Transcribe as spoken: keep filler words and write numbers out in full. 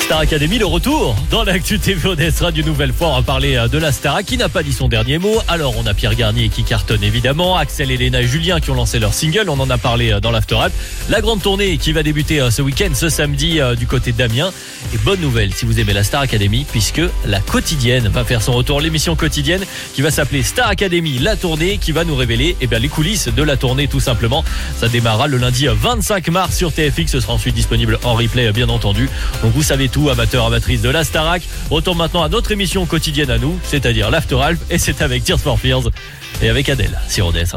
Star Academy, le retour dans l'actu T V O D S Radio nouvelle fois. On va parler de la Star qui n'a pas dit son dernier mot. Alors on a Pierre Garnier qui cartonne évidemment, Axel, Elena et Julien qui ont lancé leur single. On en a parlé dans l'After Rap. La grande tournée qui va débuter ce week-end, ce samedi du côté d'Amiens. Et bonne nouvelle si vous aimez la Star Academy, puisque la quotidienne va faire son retour. L'émission quotidienne qui va s'appeler Star Academy, la tournée, qui va nous révéler eh bien, les coulisses de la tournée tout simplement. Ça démarrera le lundi vingt-cinq mars sur T F X. Ce sera ensuite disponible en replay bien entendu. Donc vous savez tout, amateurs, amatrices de la Starac. Retourne maintenant à notre émission quotidienne à nous, c'est-à-dire l'After Alp, et c'est avec Tears for Fears et avec Adèle sur O D S.